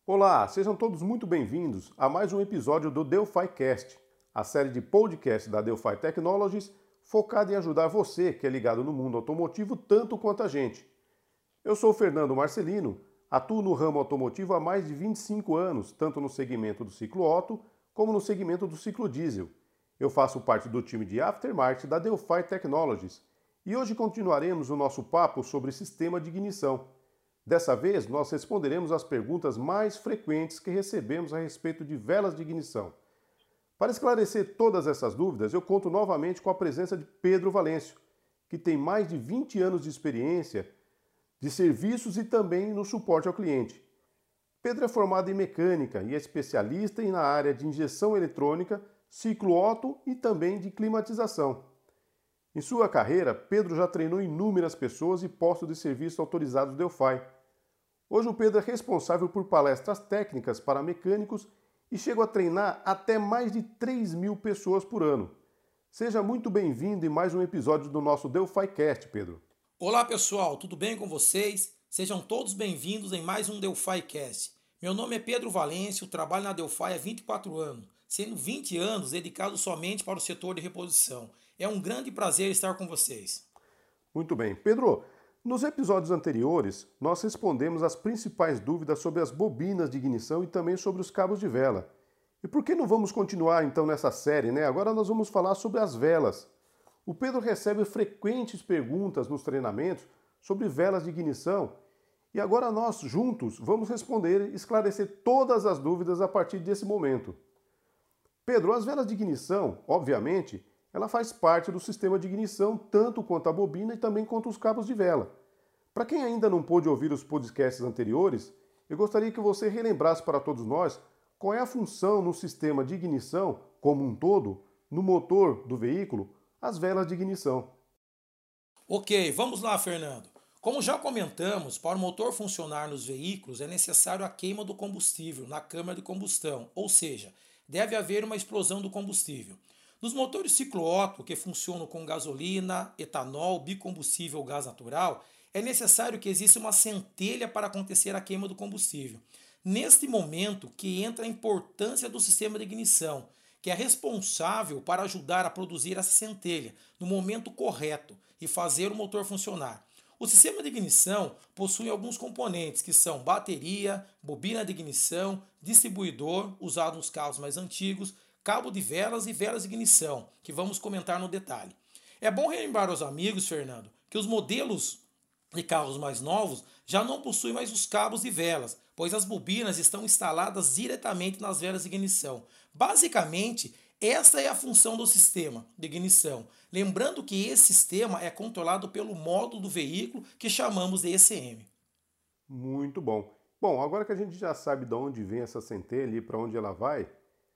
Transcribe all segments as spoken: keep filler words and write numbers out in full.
Olá, sejam todos muito bem-vindos a mais um episódio do DelphiCast, a série de podcast da Delphi Technologies focada em ajudar você que é ligado no mundo automotivo tanto quanto a gente. Eu sou o Fernando Marcelino, atuo no ramo automotivo há mais de vinte e cinco anos, tanto no segmento do ciclo Otto como no segmento do ciclo diesel. Eu faço parte do time de Aftermarket da Delphi Technologies e hoje continuaremos o nosso papo sobre sistema de ignição. Dessa vez, nós responderemos as perguntas mais frequentes que recebemos a respeito de velas de ignição. Para esclarecer todas essas dúvidas, eu conto novamente com a presença de Pedro Valêncio, que tem mais de vinte anos de experiência de serviços e também no suporte ao cliente. Pedro é formado em mecânica e é especialista na área de injeção eletrônica, ciclo Otto e também de climatização. Em sua carreira, Pedro já treinou inúmeras pessoas e postos de serviço autorizados Delphi. Hoje o Pedro é responsável por palestras técnicas para mecânicos e chega a treinar até mais de três mil pessoas por ano. Seja muito bem-vindo em mais um episódio do nosso DelphiCast, Pedro. Olá pessoal, tudo bem com vocês? Sejam todos bem-vindos em mais um DelphiCast. Meu nome é Pedro Valêncio, trabalho na Delphi há vinte e quatro anos, sendo vinte anos dedicados somente para o setor de reposição. É um grande prazer estar com vocês. Muito bem. Pedro, nos episódios anteriores, nós respondemos as principais dúvidas sobre as bobinas de ignição e também sobre os cabos de vela. E por que não vamos continuar então nessa série, né? Agora nós vamos falar sobre as velas. O Pedro recebe frequentes perguntas nos treinamentos sobre velas de ignição e agora nós, juntos, vamos responder e esclarecer todas as dúvidas a partir desse momento. Pedro, as velas de ignição, obviamente, ela faz parte do sistema de ignição, tanto quanto a bobina e também quanto os cabos de vela. Para quem ainda não pôde ouvir os podcasts anteriores, eu gostaria que você relembrasse para todos nós qual é a função no sistema de ignição, como um todo, no motor do veículo, as velas de ignição. Ok, vamos lá, Fernando. Como já comentamos, para o motor funcionar nos veículos é necessário a queima do combustível na câmara de combustão, ou seja, deve haver uma explosão do combustível. Nos motores ciclo Otto, que funcionam com gasolina, etanol, bicombustível ou gás natural, é necessário que exista uma centelha para acontecer a queima do combustível. Neste momento que entra a importância do sistema de ignição, que é responsável para ajudar a produzir essa centelha no momento correto e fazer o motor funcionar. O sistema de ignição possui alguns componentes que são bateria, bobina de ignição, distribuidor, usado nos carros mais antigos, cabo de velas e velas de ignição, que vamos comentar no detalhe. É bom relembrar aos amigos, Fernando, que os modelos de carros mais novos já não possuem mais os cabos de velas, pois as bobinas estão instaladas diretamente nas velas de ignição. Basicamente, esta é a função do sistema de ignição. Lembrando que esse sistema é controlado pelo módulo do veículo que chamamos de E C M. Muito bom. Bom, agora que a gente já sabe de onde vem essa centelha e para onde ela vai,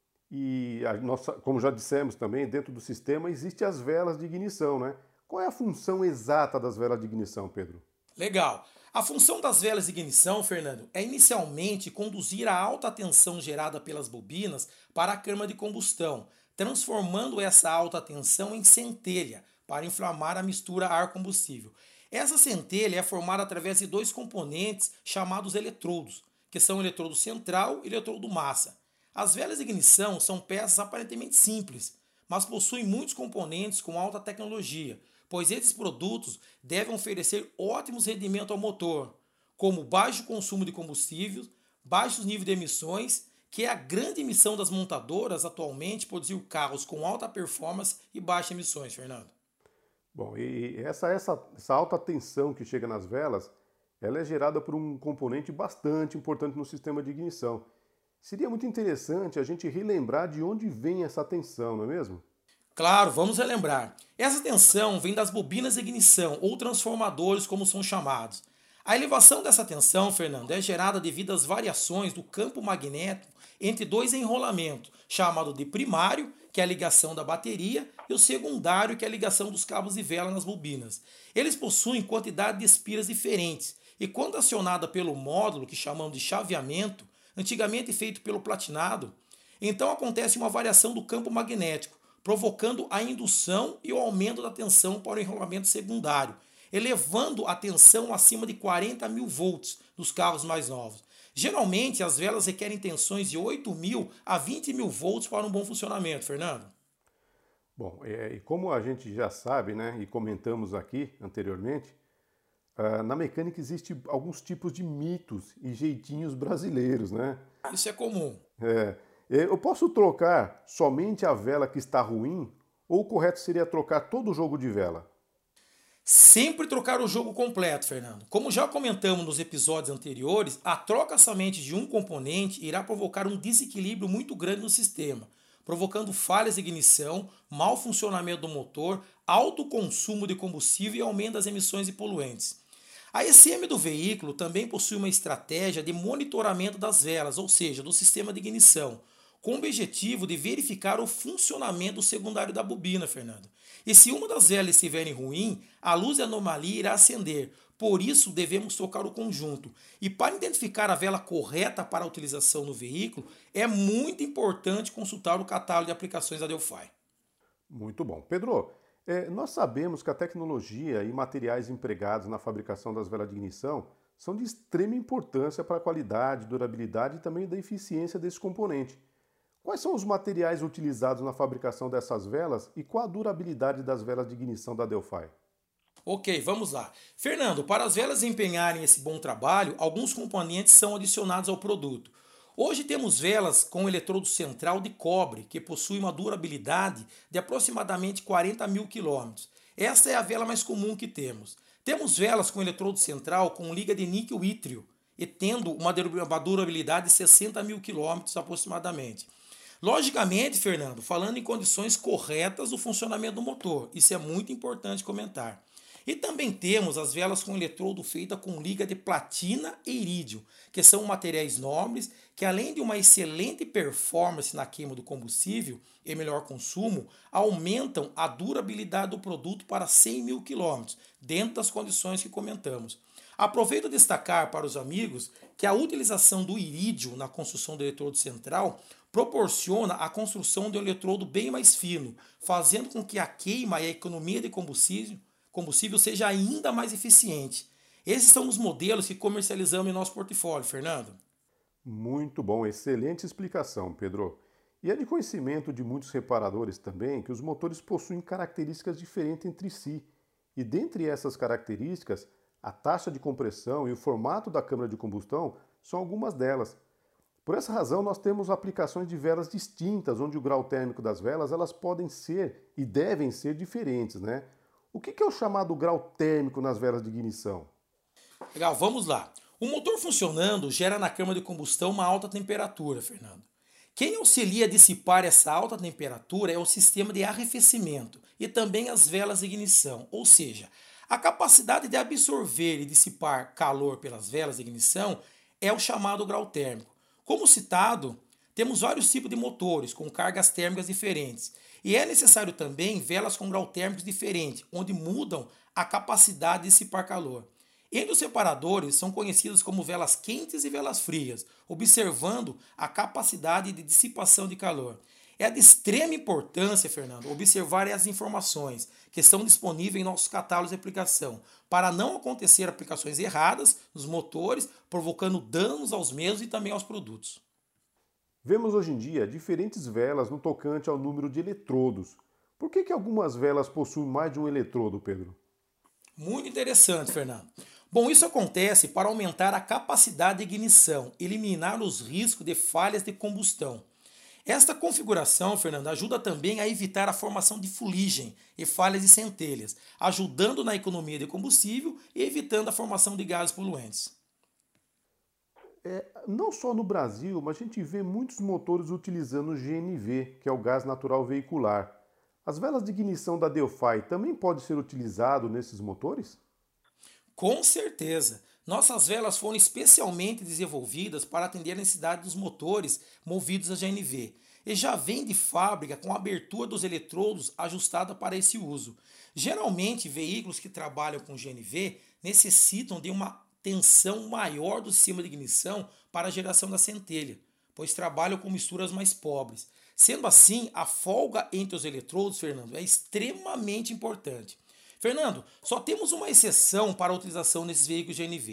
e a nossa, como já dissemos também, dentro do sistema existem as velas de ignição, né? Qual é a função exata das velas de ignição, Pedro? Legal. A função das velas de ignição, Fernando, é inicialmente conduzir a alta tensão gerada pelas bobinas para a câmara de combustão, transformando essa alta tensão em centelha para inflamar a mistura ar-combustível. Essa centelha é formada através de dois componentes chamados eletrodos, que são o eletrodo central e o eletrodo massa. As velas de ignição são peças aparentemente simples, mas possuem muitos componentes com alta tecnologia, pois esses produtos devem oferecer ótimos rendimentos ao motor, como baixo consumo de combustível, baixos níveis de emissões, que é a grande missão das montadoras atualmente produzir carros com alta performance e baixas emissões, Fernando. Bom, e essa, essa, essa alta tensão que chega nas velas, ela é gerada por um componente bastante importante no sistema de ignição. Seria muito interessante a gente relembrar de onde vem essa tensão, não é mesmo? Claro, vamos relembrar. Essa tensão vem das bobinas de ignição, ou transformadores, como são chamados. A elevação dessa tensão, Fernando, é gerada devido às variações do campo magnético entre dois enrolamentos, chamado de primário, que é a ligação da bateria, e o secundário, que é a ligação dos cabos de vela nas bobinas. Eles possuem quantidade de espiras diferentes, e quando acionada pelo módulo, que chamamos de chaveamento, antigamente feito pelo platinado, então acontece uma variação do campo magnético, provocando a indução e o aumento da tensão para o enrolamento secundário, elevando a tensão acima de quarenta mil volts dos carros mais novos. Geralmente, as velas requerem tensões de oito mil a vinte mil volts para um bom funcionamento, Fernando. Bom, é, e como a gente já sabe, né, e comentamos aqui anteriormente, ah, na mecânica existe alguns tipos de mitos e jeitinhos brasileiros, né? Isso é comum. É, é, eu posso trocar somente a vela que está ruim, ou o correto seria trocar todo o jogo de vela? Sempre trocar o jogo completo, Fernando. Como já comentamos nos episódios anteriores, a troca somente de um componente irá provocar um desequilíbrio muito grande no sistema, provocando falhas de ignição, mau funcionamento do motor, alto consumo de combustível e aumento das emissões de poluentes. A E C M do veículo também possui uma estratégia de monitoramento das velas, ou seja, do sistema de ignição, com o objetivo de verificar o funcionamento secundário da bobina, Fernando. E se uma das velas estiverem ruim, a luz de anomalia irá acender. Por isso, devemos trocar o conjunto. E para identificar a vela correta para a utilização no veículo, é muito importante consultar o catálogo de aplicações da Delphi. Muito bom. Pedro, é, nós sabemos que a tecnologia e materiais empregados na fabricação das velas de ignição são de extrema importância para a qualidade, durabilidade e também da eficiência desse componente. Quais são os materiais utilizados na fabricação dessas velas e qual a durabilidade das velas de ignição da Delphi? Ok, vamos lá. Fernando, para as velas desempenharem esse bom trabalho, alguns componentes são adicionados ao produto. Hoje temos velas com eletrodo central de cobre, que possui uma durabilidade de aproximadamente quarenta mil quilômetros. Esta é a vela mais comum que temos. Temos velas com eletrodo central com liga de níquel-ítrio e tendo uma durabilidade de sessenta mil quilômetros aproximadamente. Logicamente, Fernando, falando em condições corretas do funcionamento do motor, isso é muito importante comentar. E também temos as velas com eletrodo feita com liga de platina e irídio, que são materiais nobres que, além de uma excelente performance na queima do combustível e melhor consumo, aumentam a durabilidade do produto para cem mil quilômetros, dentro das condições que comentamos. Aproveito a destacar para os amigos que a utilização do irídio na construção do eletrodo central proporciona a construção de um eletrodo bem mais fino, fazendo com que a queima e a economia de combustível, combustível seja ainda mais eficiente. Esses são os modelos que comercializamos em nosso portfólio, Fernando. Muito bom, excelente explicação, Pedro. E é de conhecimento de muitos reparadores também que os motores possuem características diferentes entre si. E dentre essas características, a taxa de compressão e o formato da câmara de combustão são algumas delas. Por essa razão, nós temos aplicações de velas distintas, onde o grau térmico das velas elas podem ser e devem ser diferentes, né? O que é o chamado grau térmico nas velas de ignição? Legal, vamos lá. O motor funcionando gera na câmara de combustão uma alta temperatura, Fernando. Quem auxilia a dissipar essa alta temperatura é o sistema de arrefecimento e também as velas de ignição, ou seja, a capacidade de absorver e dissipar calor pelas velas de ignição é o chamado grau térmico. Como citado, temos vários tipos de motores com cargas térmicas diferentes e é necessário também velas com grau térmicos diferentes, onde mudam a capacidade de dissipar calor. Entre os separadores são conhecidas como velas quentes e velas frias, observando a capacidade de dissipação de calor. É de extrema importância, Fernando, observar as informações que estão disponíveis em nossos catálogos de aplicação, para não acontecer aplicações erradas nos motores, provocando danos aos mesmos e também aos produtos. Vemos hoje em dia diferentes velas no tocante ao número de eletrodos. Por que que algumas velas possuem mais de um eletrodo, Pedro? Muito interessante, Fernando. Bom, isso acontece para aumentar a capacidade de ignição, eliminar os riscos de falhas de combustão. Esta configuração, Fernando, ajuda também a evitar a formação de fuligem e falhas de centelhas, ajudando na economia de combustível e evitando a formação de gases poluentes. É, não só no Brasil, mas a gente vê muitos motores utilizando o G N V, que é o gás natural veicular. As velas de ignição da Delphi também podem ser utilizadas nesses motores? Com certeza! Nossas velas foram especialmente desenvolvidas para atender a necessidade dos motores movidos a G N V e já vem de fábrica com a abertura dos eletrodos ajustada para esse uso. Geralmente, veículos que trabalham com G N V necessitam de uma tensão maior do sistema de ignição para a geração da centelha, pois trabalham com misturas mais pobres. Sendo assim, a folga entre os eletrodos, Fernando, é extremamente importante. Fernando, só temos uma exceção para a utilização nesses veículos G N V.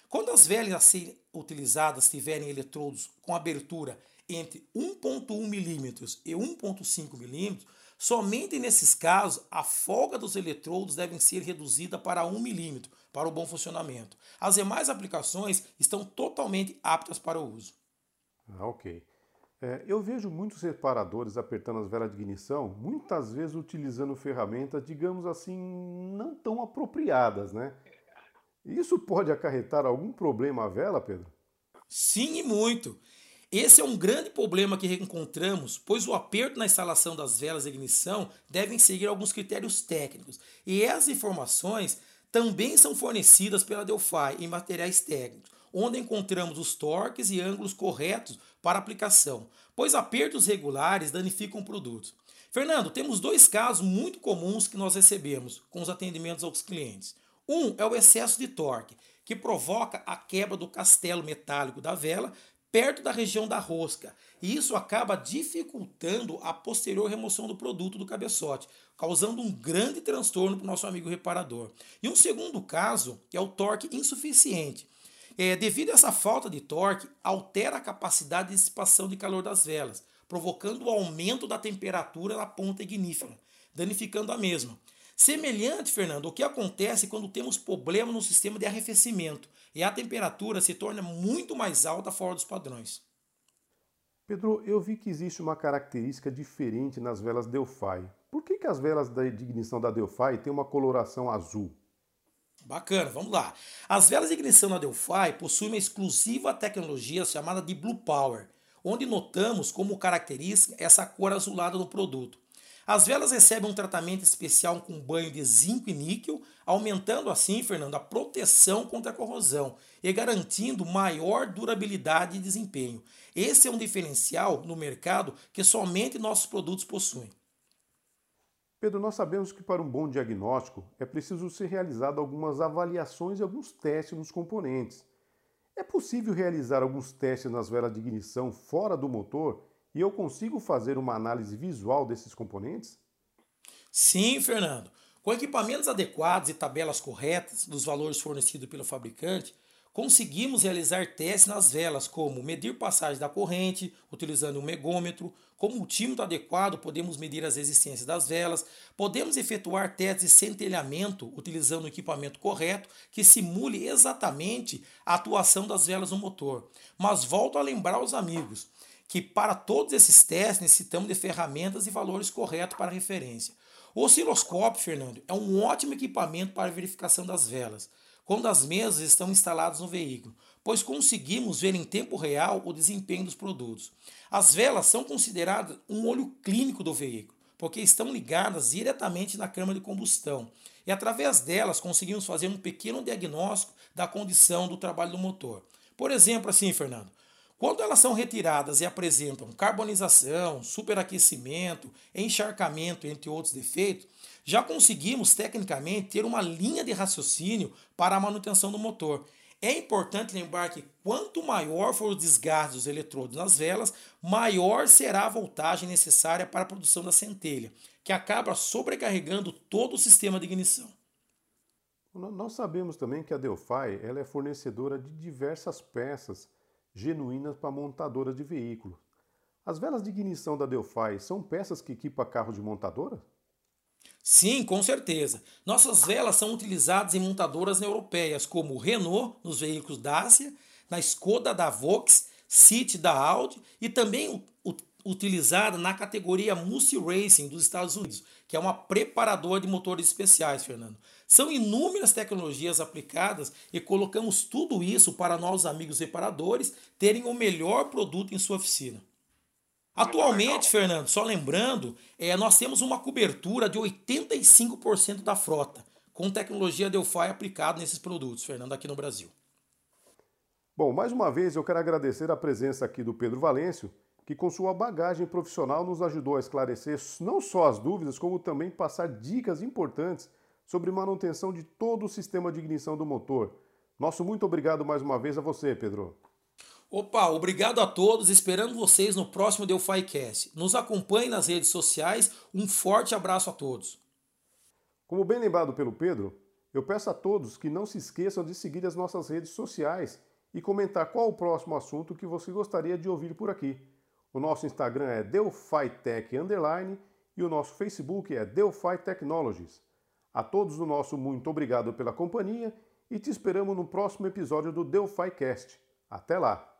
Quando as velas a serem utilizadas tiverem eletrodos com abertura entre um ponto um milímetros e um ponto cinco milímetros, somente nesses casos a folga dos eletrodos deve ser reduzida para um milímetro para o bom funcionamento. As demais aplicações estão totalmente aptas para o uso. Ah, ok. É, eu vejo muitos reparadores apertando as velas de ignição, muitas vezes utilizando ferramentas, digamos assim, não tão apropriadas, né? Isso pode acarretar algum problema à vela, Pedro? Sim, e muito. Esse é um grande problema que encontramos, pois o aperto na instalação das velas de ignição devem seguir alguns critérios técnicos, e essas informações também são fornecidas pela Delphi em materiais técnicos, onde encontramos os torques e ângulos corretos para aplicação, pois apertos regulares danificam o produto. Fernando, temos dois casos muito comuns que nós recebemos com os atendimentos aos clientes. Um é o excesso de torque, que provoca a quebra do castelo metálico da vela perto da região da rosca, e isso acaba dificultando a posterior remoção do produto do cabeçote, causando um grande transtorno para o nosso amigo reparador. E um segundo caso é o torque insuficiente. É, devido a essa falta de torque, altera a capacidade de dissipação de calor das velas, provocando o aumento da temperatura na ponta ignífera, danificando a mesma. Semelhante, Fernando, o que acontece quando temos problema no sistema de arrefecimento e a temperatura se torna muito mais alta fora dos padrões. Pedro, eu vi que existe uma característica diferente nas velas Delphi. Por que, que as velas de ignição da Delphi têm uma coloração azul? Bacana, vamos lá. As velas de ignição na Delphi possuem uma exclusiva tecnologia chamada de Blue Power, onde notamos como característica essa cor azulada no produto. As velas recebem um tratamento especial com banho de zinco e níquel, aumentando assim, Fernando, a proteção contra a corrosão e garantindo maior durabilidade e desempenho. Esse é um diferencial no mercado que somente nossos produtos possuem. Pedro, nós sabemos que para um bom diagnóstico é preciso ser realizado algumas avaliações e alguns testes nos componentes. É possível realizar alguns testes nas velas de ignição fora do motor e eu consigo fazer uma análise visual desses componentes? Sim, Fernando. Com equipamentos adequados e tabelas corretas dos valores fornecidos pelo fabricante, conseguimos realizar testes nas velas, como medir passagem da corrente, utilizando um megômetro, com multímetro adequado podemos medir as resistências das velas, podemos efetuar testes de centelhamento utilizando o equipamento correto, que simule exatamente a atuação das velas no motor. Mas volto a lembrar aos amigos que para todos esses testes necessitamos de ferramentas e valores corretos para referência. O osciloscópio, Fernando, é um ótimo equipamento para verificação das velas, quando as mesmas estão instaladas no veículo, pois conseguimos ver em tempo real o desempenho dos produtos. As velas são consideradas um olho clínico do veículo, porque estão ligadas diretamente na câmara de combustão, e através delas conseguimos fazer um pequeno diagnóstico da condição do trabalho do motor. Por exemplo, assim, Fernando, quando elas são retiradas e apresentam carbonização, superaquecimento, encharcamento, entre outros defeitos, já conseguimos tecnicamente ter uma linha de raciocínio para a manutenção do motor. É importante lembrar que quanto maior for o desgaste dos eletrodos nas velas, maior será a voltagem necessária para a produção da centelha, que acaba sobrecarregando todo o sistema de ignição. Nós sabemos também que a Delphi ela é fornecedora de diversas peças genuínas para montadoras de veículos. As velas de ignição da Delphi são peças que equipam carros de montadora? Sim, com certeza. Nossas velas são utilizadas em montadoras europeias como Renault nos veículos Dacia, na Skoda da Volks, City da Audi e também utilizada na categoria Multi Racing dos Estados Unidos, que é uma preparadora de motores especiais, Fernando. São inúmeras tecnologias aplicadas e colocamos tudo isso para nossos amigos reparadores terem o melhor produto em sua oficina. Atualmente, Fernando, só lembrando, é, nós temos uma cobertura de oitenta e cinco por cento da frota, com tecnologia Delphi aplicada nesses produtos, Fernando, aqui no Brasil. Bom, mais uma vez eu quero agradecer a presença aqui do Pedro Valêncio, que com sua bagagem profissional nos ajudou a esclarecer não só as dúvidas, como também passar dicas importantes sobre manutenção de todo o sistema de ignição do motor. Nosso muito obrigado mais uma vez a você, Pedro. Opa, obrigado a todos, esperando vocês no próximo Delphi Cast. Nos acompanhe nas redes sociais, um forte abraço a todos. Como bem lembrado pelo Pedro, Eu peço a todos que não se esqueçam de seguir as nossas redes sociais e comentar qual o próximo assunto que você gostaria de ouvir por aqui. O nosso Instagram é DelphiTech Underline e o nosso Facebook é Delphi Technologies. A todos o nosso muito obrigado pela companhia e te esperamos no próximo episódio do DelphiCast. Até lá!